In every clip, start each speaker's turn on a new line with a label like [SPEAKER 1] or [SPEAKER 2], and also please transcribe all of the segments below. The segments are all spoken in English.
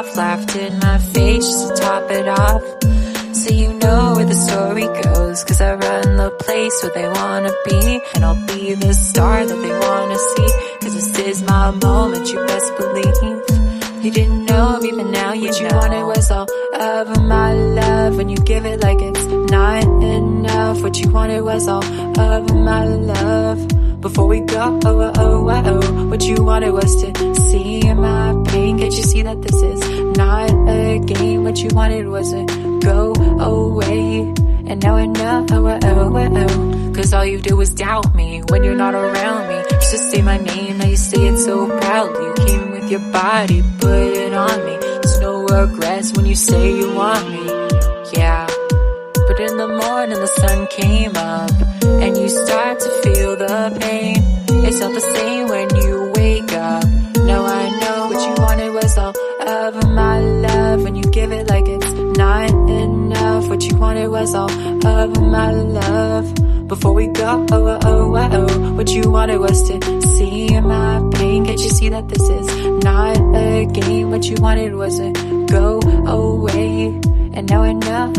[SPEAKER 1] yourself laughed in my face just to top it off. So you know where the story goes, 'cause I run the place where they wanna be, and I'll be the star that they wanna see, 'cause this is my moment, you best believe. You didn't know me, but now you know. What you wanted was all of my love, when you give it like it's not enough. What you wanted was all of my love. Before we go, what you wanted was to see my pain. Can't you see that this is not a game? What you wanted was to go away, and now I know, 'cause all you do is doubt me when you're not around me. Used to say my name, now you say it so proudly. You came with your body, put it on me. There's no regrets when you say you want me, yeah. But in the morning the sun came up, and you start to feel the pain. It's not the same when you wake up. Now I know what you wanted was all of my love, when you give it like it's not enough. What you wanted was all of my love. Before we go, what you wanted was to see my pain. Can't you see that this is not a game? What you wanted was to go away, and now I know.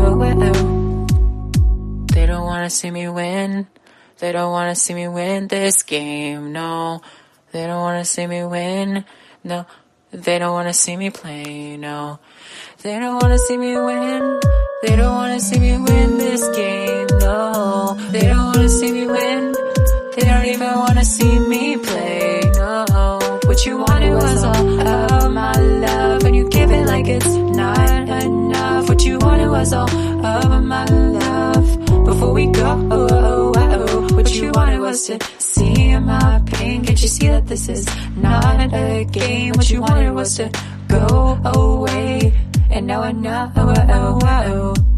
[SPEAKER 1] They don't wanna see me win. They don't wanna see me win this game, no. They don't wanna see me win, no. They don't wanna see me play, no. They don't wanna see me win. They don't wanna see me win this game, no. They don't wanna see me win. They don't even wanna see me play, no. What you wanted was all of my love, and you give it like it's not enough. What you wanted was all of my love. Before we go, what you wanted was to see my pain. Can't you see that this is not a game? What you wanted was to go away, and now I know.